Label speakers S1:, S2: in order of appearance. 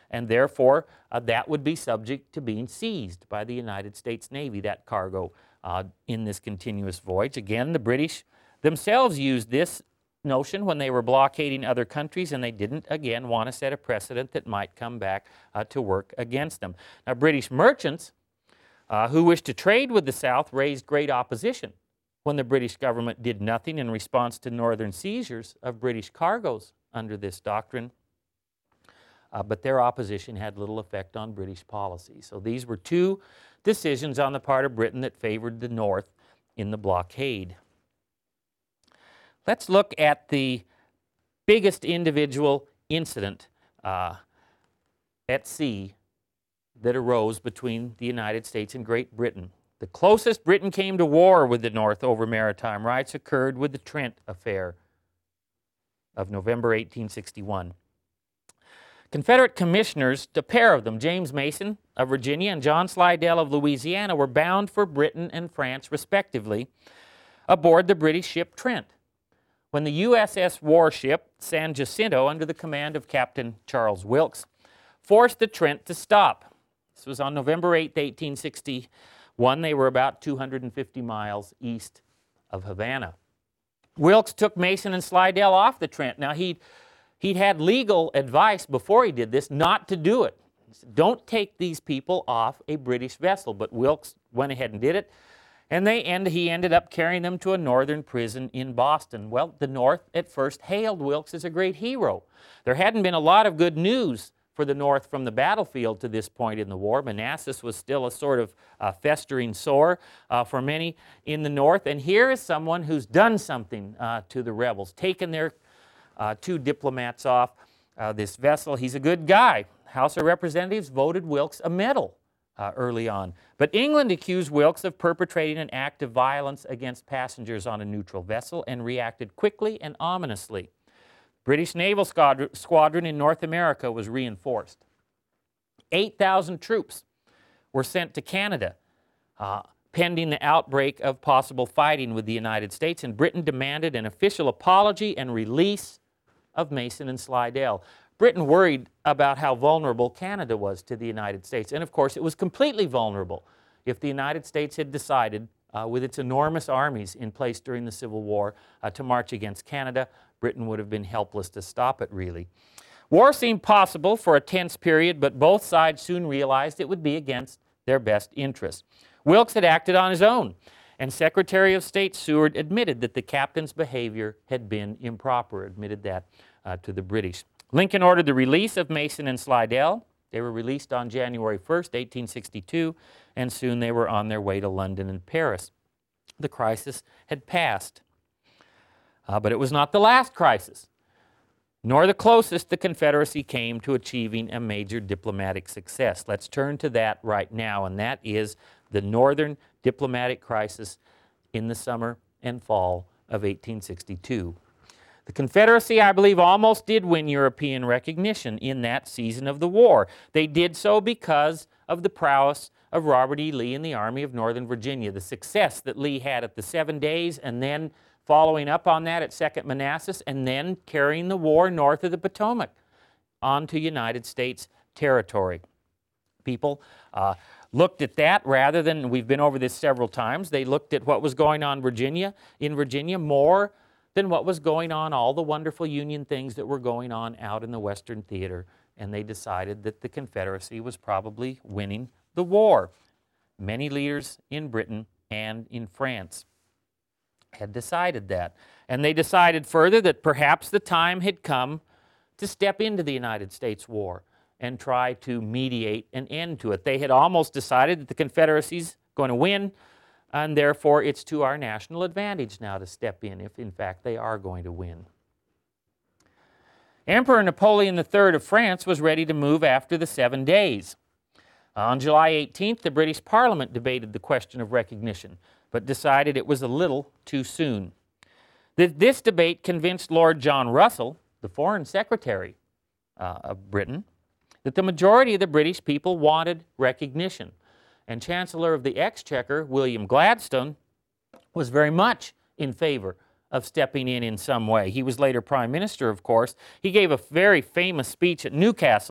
S1: and therefore that would be subject to being seized by the United States Navy, that cargo in this continuous voyage. Again, the British themselves used this notion when they were blockading other countries, and they didn't, again, want to set a precedent that might come back to work against them. Now, British merchants who wished to trade with the South raised great opposition when the British government did nothing in response to northern seizures of British cargoes under this doctrine. But their opposition had little effect on British policy. So these were two decisions on the part of Britain that favored the North in the blockade. Let's look at the biggest individual incident at sea that arose between the United States and Great Britain. The closest Britain came to war with the North over maritime rights occurred with the Trent Affair of November 1861. Confederate commissioners, a pair of them, James Mason of Virginia and John Slidell of Louisiana, were bound for Britain and France, respectively, aboard the British ship Trent, when the USS warship San Jacinto, under the command of Captain Charles Wilkes, forced the Trent to stop. This was on November 8, 1861. They were about 250 miles east of Havana. Wilkes took Mason and Slidell off the Trent. Now, he'd had legal advice before he did this not to do it. He said, don't take these people off a British vessel. But Wilkes went ahead and did it. And he ended up carrying them to a northern prison in Boston. Well, the North at first hailed Wilkes as a great hero. There hadn't been a lot of good news for the North from the battlefield to this point in the war. Manassas was still a sort of festering sore for many in the North. And here is someone who's done something to the rebels, taken their two diplomats off this vessel. He's a good guy. House of Representatives voted Wilkes a medal early on. But England accused Wilkes of perpetrating an act of violence against passengers on a neutral vessel and reacted quickly and ominously. British naval squadron in North America was reinforced. 8,000 troops were sent to Canada pending the outbreak of possible fighting with the United States, and Britain demanded an official apology and release of Mason and Slidell. Britain worried about how vulnerable Canada was to the United States, and of course it was completely vulnerable. If the United States had decided, with its enormous armies in place during the Civil War, to march against Canada, Britain would have been helpless to stop it, really. War seemed possible for a tense period, but both sides soon realized it would be against their best interests. Wilkes had acted on his own, and Secretary of State Seward admitted that the captain's behavior had been improper, admitted that to the British. Lincoln ordered the release of Mason and Slidell. They were released on January 1st, 1862, and soon they were on their way to London and Paris. The crisis had passed. But it was not the last crisis, nor the closest the Confederacy came to achieving a major diplomatic success. Let's turn to that right now, and that is the Northern diplomatic crisis in the summer and fall of 1862. The Confederacy, I believe, almost did win European recognition in that season of the war. They did so because of the prowess of Robert E. Lee and the Army of Northern Virginia, the success that Lee had at the 7 Days, and then following up on that at Second Manassas, and then carrying the war north of the Potomac onto United States territory. People looked at that rather than, we've been over this several times, they looked at what was going on in Virginia more than what was going on, all the wonderful Union things that were going on out in the Western theater, and they decided that the Confederacy was probably winning the war. Many leaders in Britain and in France had decided that. And they decided further that perhaps the time had come to step into the United States war and try to mediate an end to it. They had almost decided that the Confederacy's going to win, and therefore it's to our national advantage now to step in if in fact they are going to win. Emperor Napoleon III of France was ready to move after the 7 Days. On July 18th, the British Parliament debated the question of recognition, but decided it was a little too soon. This debate convinced Lord John Russell, the Foreign Secretary of Britain, that the majority of the British people wanted recognition. And Chancellor of the Exchequer, William Gladstone, was very much in favor of stepping in some way. He was later Prime Minister, of course. He gave a very famous speech at Newcastle